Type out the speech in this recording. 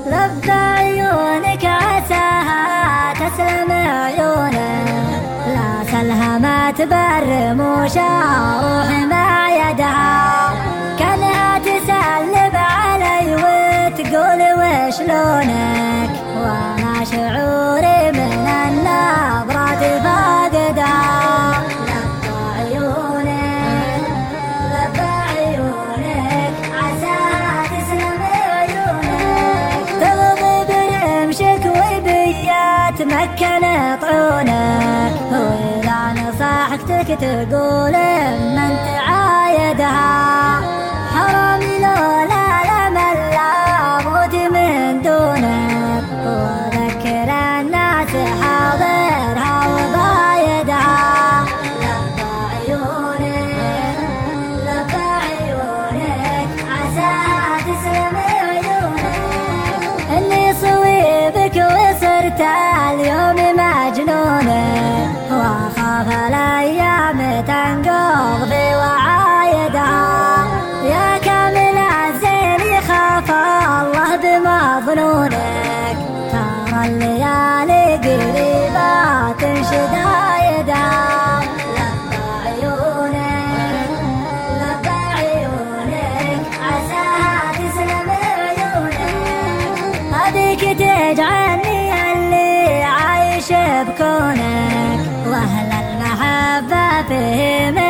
لب عيونك عساها تسلم عيونك، لا سلها ما تبرم وشاروح مع يدها، كانها تسلم علي وتقول وشلونك، وانا شعوري من النظرات فاقدها. لب عيونك لب عيونك عساها تسلم عيونك، تغضي برمشك وبيات مكن طعونك، واذا نصحتك تقول من تعايدها، حرامي لولا الامل لا موت من دونك، وذكر الناس حاضرها وبايدها. لب عيونك لب عيونك عساها تسلم عيونك، اني صويبك وصرت اليوم مجنونك، واخاف الايام تنقض بوعايدها، يا كامل الزين يخاف الله بمظنونك، ترى الليالي قريبات شدايدها. لب عيونك لب عيونك عساها تسلم عيونك، هذيك تجعلني اللي عايش بكونك، واهل المحبة فيه